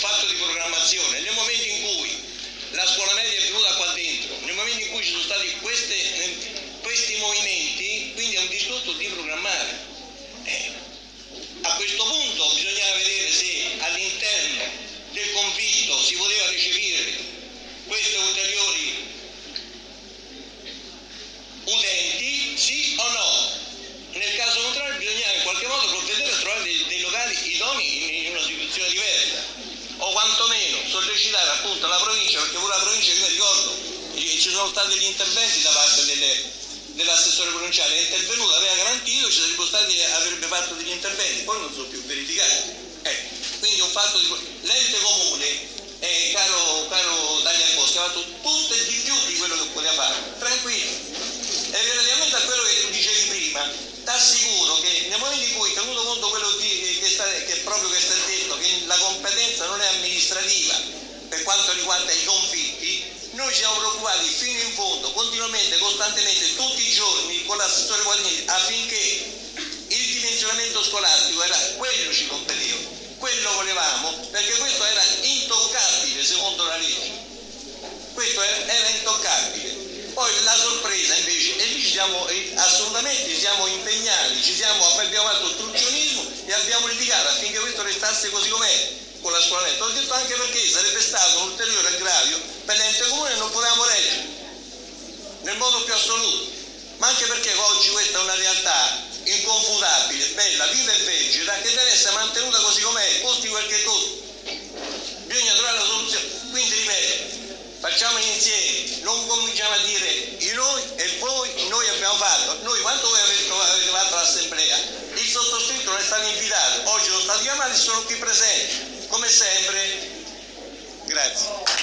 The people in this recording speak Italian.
fatto di programmazione. Nel momento in cui la scuola media è venuta qua dentro, nel momento in cui ci sono stati questi movimenti, quindi è un discorso di programmare. A questo punto bisognava vedere se all'interno del conflitto si poteva recepire queste ulteriori utenti, sì o no. Nel caso contrario bisognava in qualche modo provvedere a trovare dei locali idonei in una situazione diversa, o quantomeno sollecitare appunto la provincia, perché pure la provincia, io mi ricordo, ci sono stati degli interventi da parte dell'assessore provinciale, è intervenuto, aveva garantito, ci sarebbero stati, avrebbe fatto degli interventi, poi non sono più verificati. Quindi un fatto di l'ente comune, caro Daniel Boschi, ha fatto tutto e di più di quello che poteva fare, tranquillo. E relativamente a quello che tu dicevi prima, ti assicuro che nel momento in cui, tenuto conto quello che proprio che sta detto, che la competenza non è amministrativa per quanto riguarda i conflitti, noi siamo preoccupati fino in fondo, continuamente, costantemente, tutti i giorni con l'assessore Guadagnini, affinché il dimensionamento scolastico era quello, ci competeva, quello volevamo, perché questo era intoccabile secondo la legge, questo era intoccabile. Poi la sorpresa invece, e lì assolutamente siamo impegnati, abbiamo fatto ostruzionismo e abbiamo litigato affinché questo restasse così com'è con la scuola media. Ho detto anche perché sarebbe stato un ulteriore aggravio per l'ente comune e non potevamo reggere nel modo più assoluto, ma anche perché oggi questa è una realtà inconfutabile, bella, viva e vegeta, che deve essere mantenuta così com'è, costi quel che costi. Bisogna trovare la soluzione. Quindi ripeto, facciamo insieme, non cominciamo a dire i noi e voi, noi abbiamo fatto, noi quanto voi avete fatto l'assemblea, il sottoscritto non è stato invitato, oggi sono stati chiamati e sono qui presenti, come sempre. Grazie.